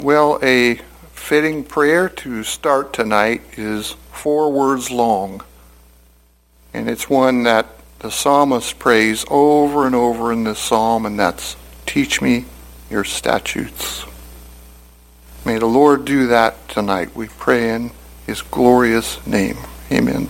Well, a fitting prayer to start tonight is 4 words long. And it's one that the psalmist prays over and over in this psalm, and that's, "Teach me your statutes." May the Lord do that tonight. We pray in his glorious name. Amen.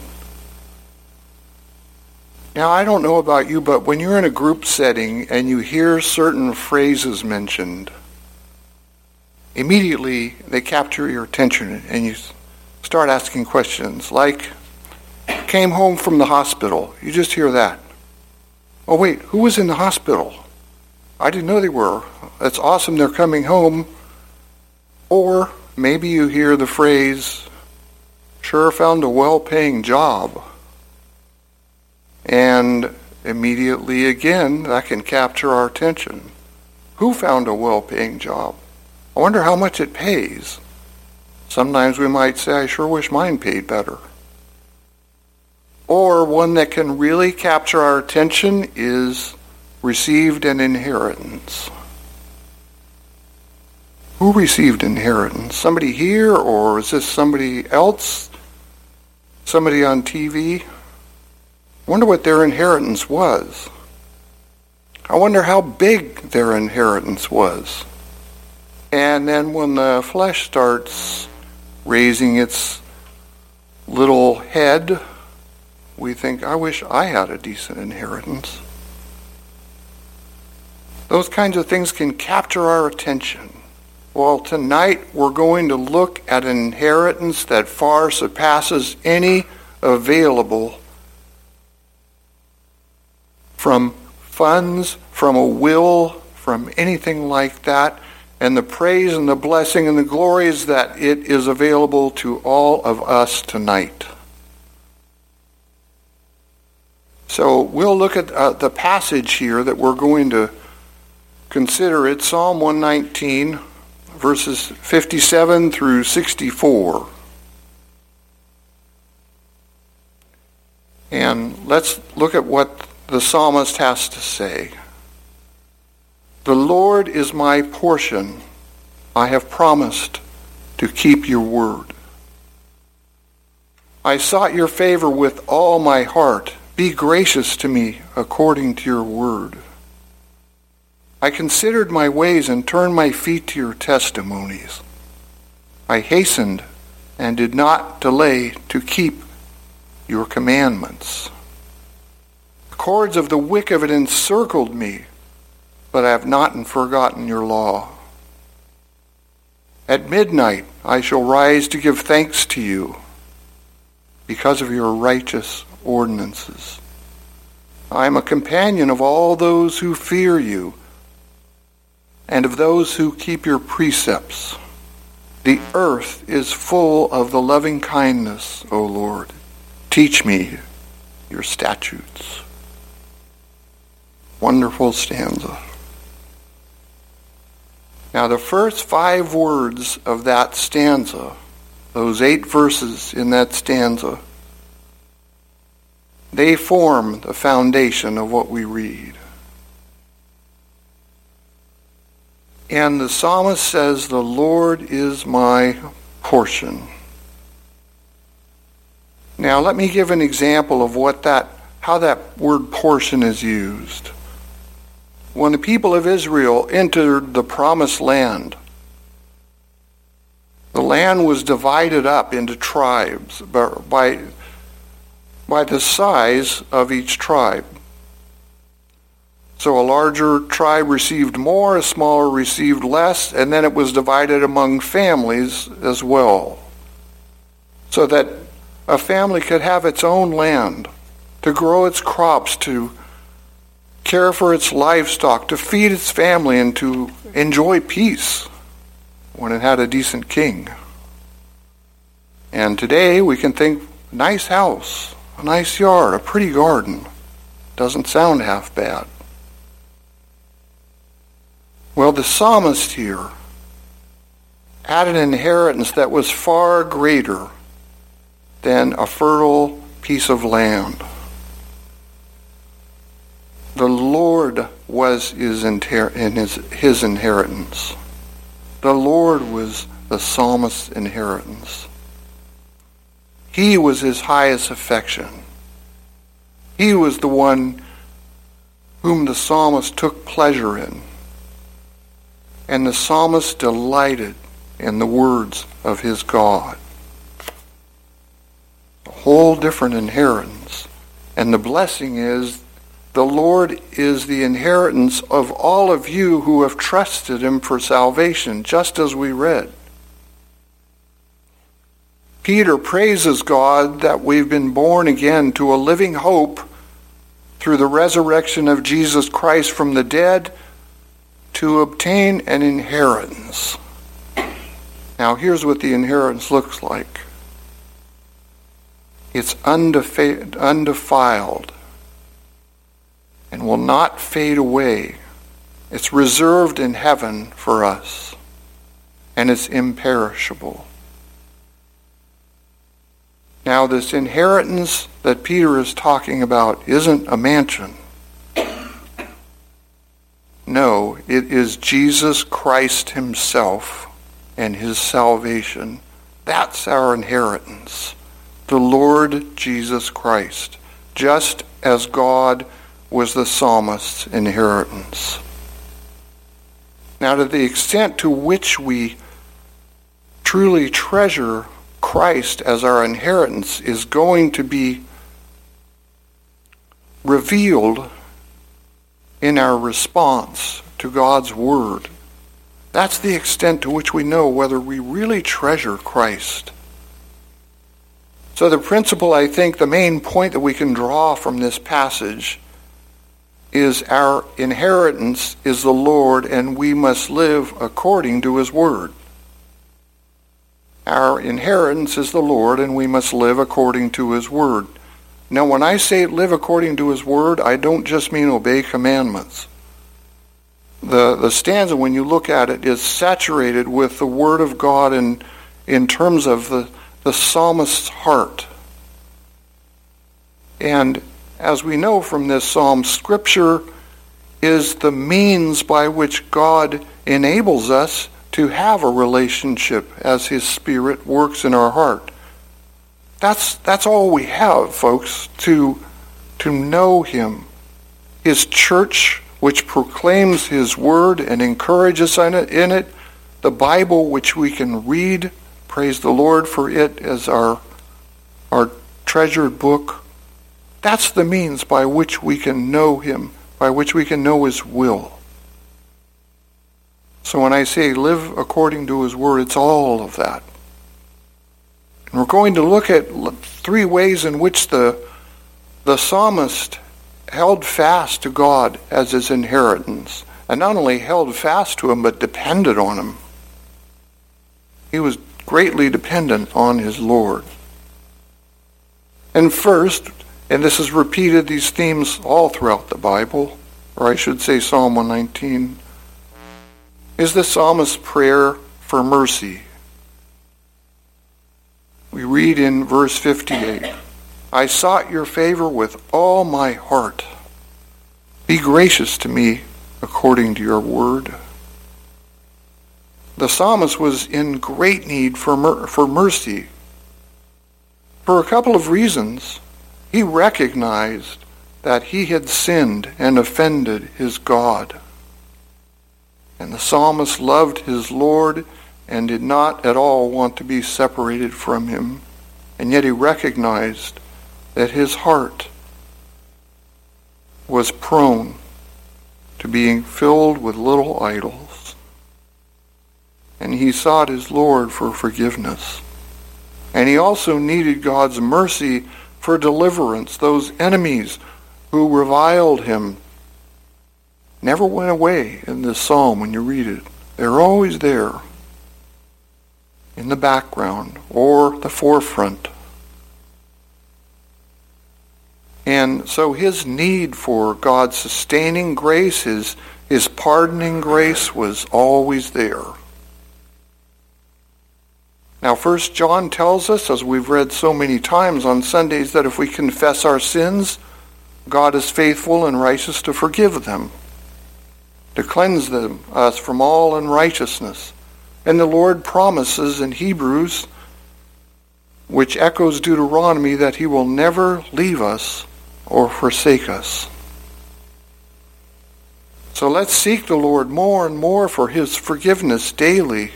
Now, I don't know about you, but when you're in a group setting and you hear certain phrases mentioned, immediately they capture your attention and you start asking questions like, "Came home from the hospital." You just hear that. "Oh wait, who was in the hospital? I didn't know they were. That's awesome they're coming home." Or maybe you hear the phrase, "Sure found a well-paying job." And immediately again, that can capture our attention. Who found a well-paying job? I wonder how much it pays. Sometimes we might say, "I sure wish mine paid better." Or one that can really capture our attention is received an inheritance. Who received inheritance? Somebody here, or is this somebody else? Somebody on TV? I wonder what their inheritance was. I wonder how big their inheritance was. And then when the flesh starts raising its little head, we think, "I wish I had a decent inheritance." Those kinds of things can capture our attention. Well, tonight we're going to look at an inheritance that far surpasses any available, from funds, from a will, from anything like that. And the praise and the blessing and the glory is that it is available to all of us tonight. So we'll look at the passage here that we're going to consider. It's Psalm 119, verses 57 through 64. And let's look at what the psalmist has to say. "The Lord is my portion. I have promised to keep your word. I sought your favor with all my heart. Be gracious to me according to your word. I considered my ways and turned my feet to your testimonies. I hastened and did not delay to keep your commandments. The cords of the wicked have encircled me, but I have not forgotten your law. At midnight I shall rise to give thanks to you because of your righteous ordinances. I am a companion of all those who fear you and of those who keep your precepts. The earth is full of the loving kindness, O Lord. Teach me your statutes." Wonderful stanza. Now the first 5 words of that stanza, those 8 verses in that stanza, they form the foundation of what we read. And the psalmist says, "The Lord is my portion." Now let me give an example of how that word portion is used. When the people of Israel entered the promised land, the land was divided up into tribes by the size of each tribe. So a larger tribe received more, a smaller received less, and then it was divided among families as well, so that a family could have its own land, to grow its crops, to care for its livestock, to feed its family, and to enjoy peace when it had a decent king. And today we can think, nice house, a nice yard, a pretty garden. Doesn't sound half bad. Well, the psalmist here had an inheritance that was far greater than a fertile piece of land. The Lord was his inheritance. The Lord was the psalmist's inheritance. He was his highest affection. He was the one whom the psalmist took pleasure in. And the psalmist delighted in the words of his God. A whole different inheritance. And the blessing is, the Lord is the inheritance of all of you who have trusted him for salvation, just as we read. Peter praises God that we've been born again to a living hope through the resurrection of Jesus Christ from the dead to obtain an inheritance. Now here's what the inheritance looks like. It's undefiled and will not fade away. It's reserved in heaven for us, and it's imperishable. Now, this inheritance that Peter is talking about isn't a mansion. No, it is Jesus Christ himself and his salvation. That's our inheritance. The Lord Jesus Christ, just as God was the psalmist's inheritance. Now, to the extent to which we truly treasure Christ as our inheritance is going to be revealed in our response to God's Word. That's the extent to which we know whether we really treasure Christ. So the principle, I think, the main point that we can draw from this passage is our inheritance is the Lord, and we must live according to his word. Our inheritance is the Lord, and we must live according to his word. Now, when I say live according to his word, I don't just mean obey commandments. The stanza, when you look at it, is saturated with the word of God in terms of the psalmist's heart. And as we know from this psalm, Scripture is the means by which God enables us to have a relationship as his Spirit works in our heart. That's all we have, folks, to know him. His church, which proclaims his word and encourages in it, the Bible, which we can read, praise the Lord for it as our treasured book. That's the means by which we can know him, by which we can know his will. So when I say live according to his word, it's all of that. And we're going to look at three ways in which the psalmist held fast to God as his inheritance. And not only held fast to him, but depended on him. He was greatly dependent on his Lord. And first, and this is repeated, these themes all throughout the Bible, or I should say Psalm 119, is the psalmist's prayer for mercy. We read in verse 58, I sought your favor with all my heart. Be gracious to me according to your word. The psalmist was in great need for mercy for a couple of reasons. He recognized that he had sinned and offended his God. And the psalmist loved his Lord and did not at all want to be separated from him. And yet he recognized that his heart was prone to being filled with little idols. And he sought his Lord for forgiveness. And he also needed God's mercy for deliverance. Those enemies who reviled him never went away in this psalm when you read it. They're always there in the background or the forefront. And so his need for God's sustaining grace, his pardoning grace was always there. Now, 1 John tells us, as we've read so many times on Sundays, that if we confess our sins, God is faithful and righteous to forgive them, to cleanse us from all unrighteousness. And the Lord promises in Hebrews, which echoes Deuteronomy, that he will never leave us or forsake us. So let's seek the Lord more and more for his forgiveness daily,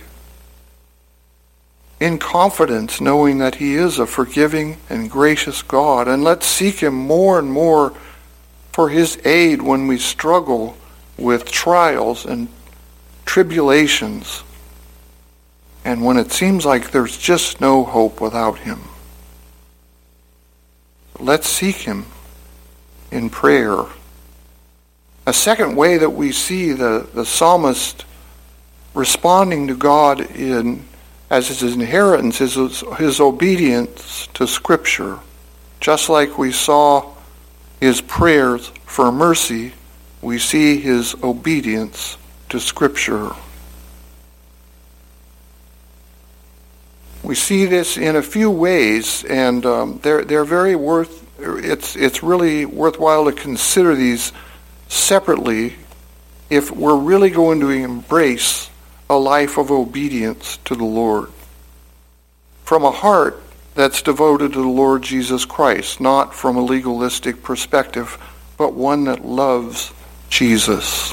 in confidence, knowing that he is a forgiving and gracious God. And let's seek him more and more for his aid when we struggle with trials and tribulations, and when it seems like there's just no hope without him. Let's seek him in prayer. A second way that we see the psalmist responding to God as his inheritance is his obedience to Scripture. Just like we saw his prayers for mercy, we see his obedience to Scripture. We see this in a few ways, and they're very it's really worthwhile to consider these separately if we're really going to embrace a life of obedience to the Lord from a heart that's devoted to the Lord Jesus Christ, not from a legalistic perspective, but one that loves Jesus.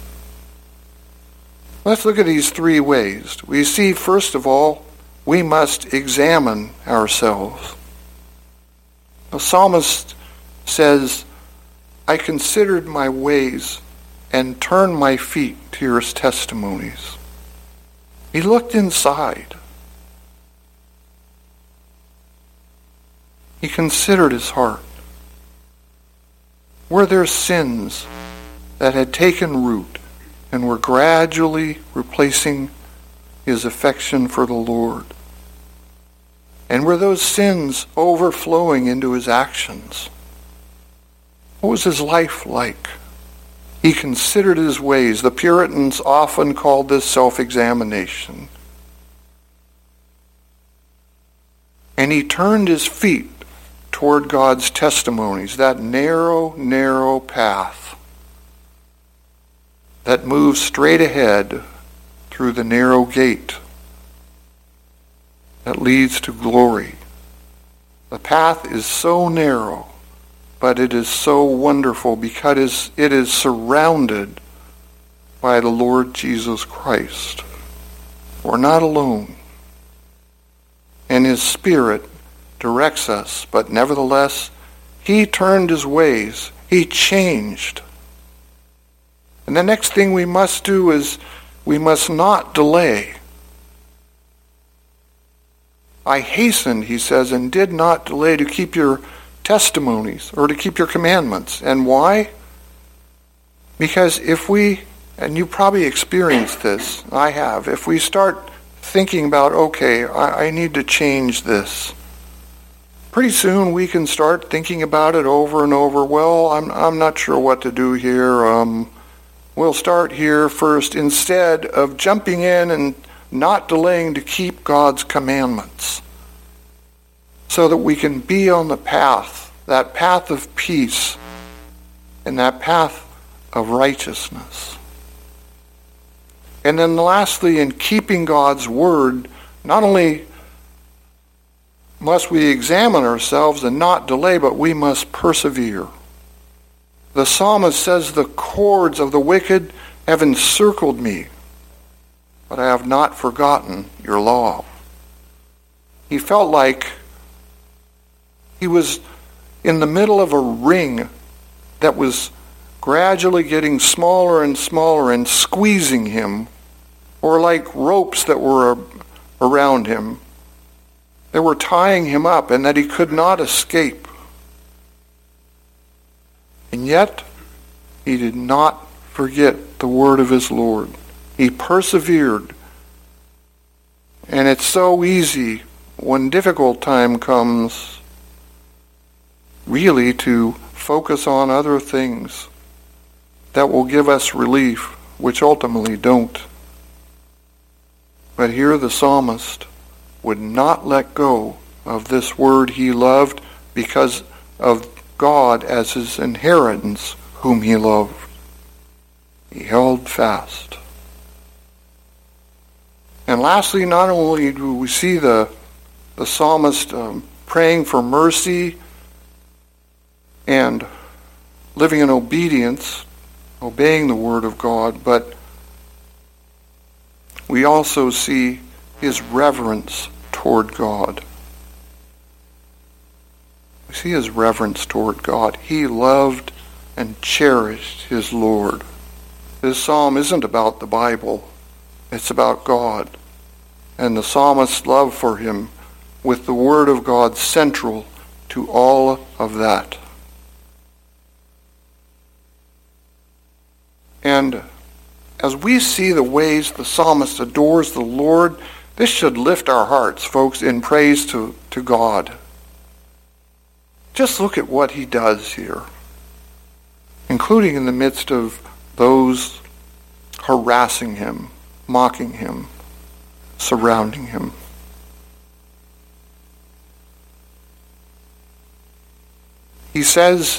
Let's look at these three ways. We see, first of all, we must examine ourselves. The psalmist says, I considered my ways and turned my feet to your testimonies. He looked inside. He considered his heart. Were there sins that had taken root and were gradually replacing his affection for the Lord? And were those sins overflowing into his actions? What was his life like? He considered his ways. The Puritans often called this self-examination. And he turned his feet toward God's testimonies, that narrow, narrow path that moves straight ahead through the narrow gate that leads to glory. The path is so narrow, but it is so wonderful because it is surrounded by the Lord Jesus Christ. We're not alone. And his Spirit directs us, but nevertheless, he turned his ways. He changed. And the next thing we must do is we must not delay. I hastened, he says, and did not delay to keep your testimonies or to keep your commandments. And why? Because if we, and you probably experienced this, I have, if we start thinking about, okay, I need to change this, pretty soon we can start thinking about it over and over. Well, I'm not sure what to do here. We'll start here first, instead of jumping in and not delaying to keep God's commandments, so that we can be on the path, that path of peace, and that path of righteousness. And then lastly, in keeping God's word, not only must we examine ourselves and not delay, but we must persevere. The psalmist says, the cords of the wicked have encircled me, but I have not forgotten your law. He felt like he was in the middle of a ring that was gradually getting smaller and smaller and squeezing him, or like ropes that were around him. They were tying him up and that he could not escape. And yet, he did not forget the word of his Lord. He persevered. And it's so easy when difficult time comes, really to focus on other things that will give us relief, which ultimately don't. But here the psalmist would not let go of this word he loved because of God as his inheritance, whom he loved. He held fast. And And lastly, not only do we see the psalmist praying for mercy and living in obedience, obeying the word of God, but we also see his reverence toward God. We see his reverence toward God. He loved and cherished his Lord. This psalm isn't about the Bible. It's about God. And the psalmist's love for him, with the word of God central to all of that. And as we see the ways the psalmist adores the Lord, this should lift our hearts, folks, in praise to God. Just look at what he does here, including in the midst of those harassing him, mocking him, surrounding him. He says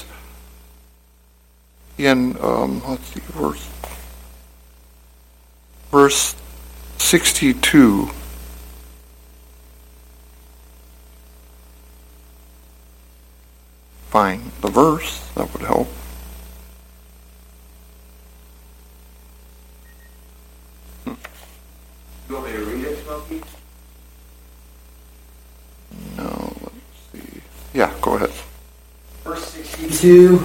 in, verse 62, find the verse, that would help. You want me to read it, Smokey? No, let's see. Yeah, go ahead. Verse 62.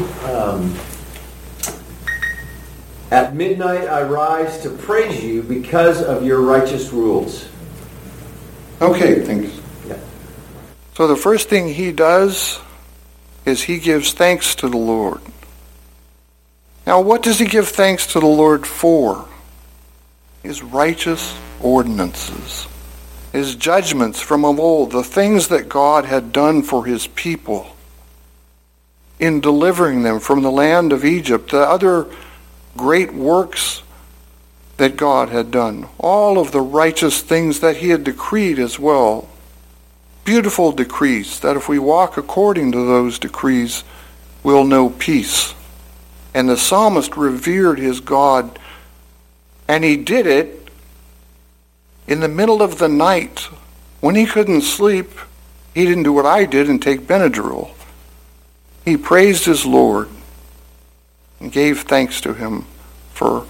At midnight I rise to praise you because of your righteous rules. Okay, thanks. Yeah. So the first thing he does is he gives thanks to the Lord. Now, what does he give thanks to the Lord for? His righteous ordinances, his judgments from of old, the things that God had done for his people in delivering them from the land of Egypt, the other great works that God had done, all of the righteous things that he had decreed as well. Beautiful decrees that if we walk according to those decrees, we'll know peace. And the psalmist revered his God, and he did it in the middle of the night. When he couldn't sleep, he didn't do what I did and take Benadryl. He praised his Lord and gave thanks to him for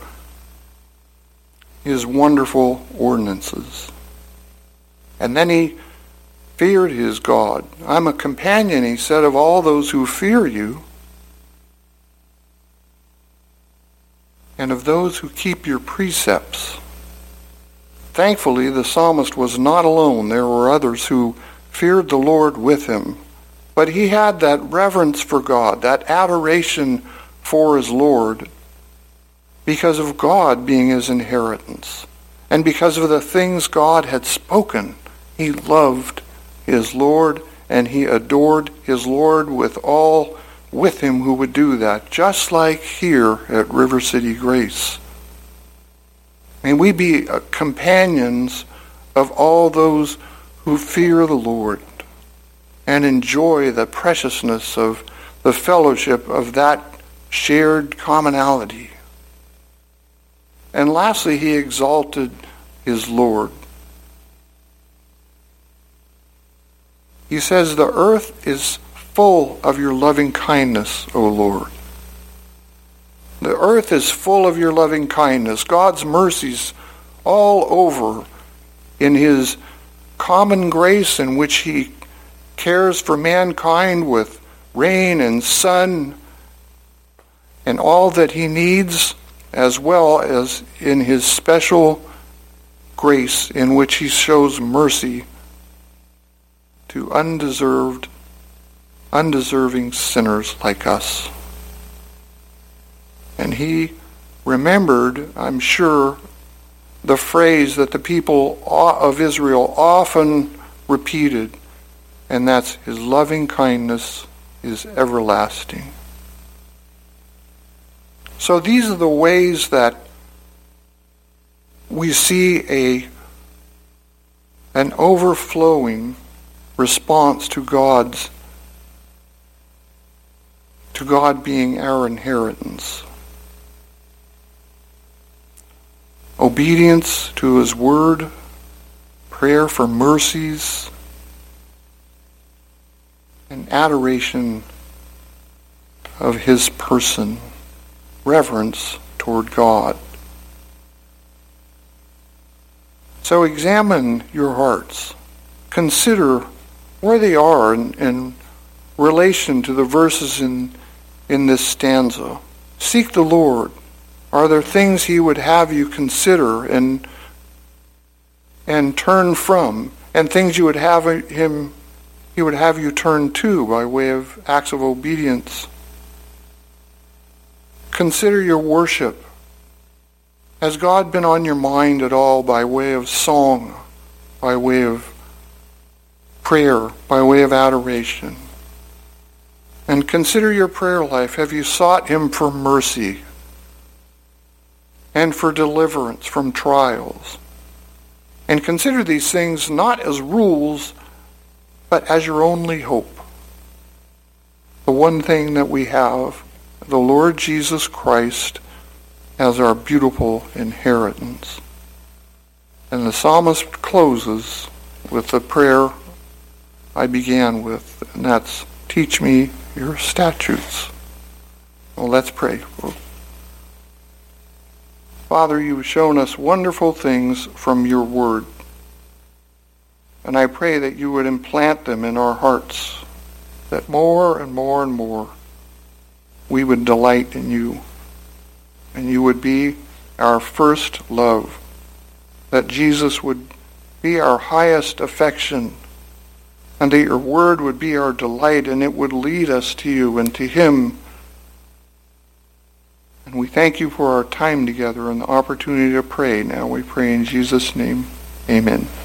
his wonderful ordinances. And then he feared his God. I'm a companion, he said, of all those who fear you, and of those who keep your precepts. Thankfully, the psalmist was not alone. There were others who feared the Lord with him. But he had that reverence for God, that adoration for his Lord, because of God being his inheritance. And because of the things God had spoken, he loved his Lord, and he adored his Lord with all with him who would do that, just like here at River City Grace. May we be companions of all those who fear the Lord and enjoy the preciousness of the fellowship of that shared commonality. And lastly, he exalted his Lord. He says, the earth is full of your loving kindness, O Lord. The earth is full of your loving kindness, God's mercies all over in his common grace in which he cares for mankind with rain and sun and all that he needs, as well as in his special grace in which he shows mercy to undeserving sinners like us. And he remembered, I'm sure, the phrase that the people of Israel often repeated, and that's, his loving kindness is everlasting. So these are the ways that we see an overflowing response to God being our inheritance. Obedience to his word, prayer for mercies, and adoration of his person, reverence toward God. So examine your hearts. Consider where they are in relation to the verses in this stanza. Seek the Lord. Are there things he would have you consider and turn from, and things he would have you turn to by way of acts of obedience? Consider your worship. Has God been on your mind at all by way of song, by way of prayer, by way of adoration? And consider your prayer life. Have you sought him for mercy and for deliverance from trials? And consider these things not as rules, but as your only hope. The one thing that we have, the Lord Jesus Christ, as our beautiful inheritance. And the psalmist closes with the prayer I began with, and that's, teach me your statutes. Well, let's pray. Father, you've shown us wonderful things from your word. And I pray that you would implant them in our hearts, that more and more and more we would delight in you, and you would be our first love, that Jesus would be our highest affection, and that your word would be our delight, and it would lead us to you and to him. And we thank you for our time together and the opportunity to pray. Now we pray in Jesus' name. Amen.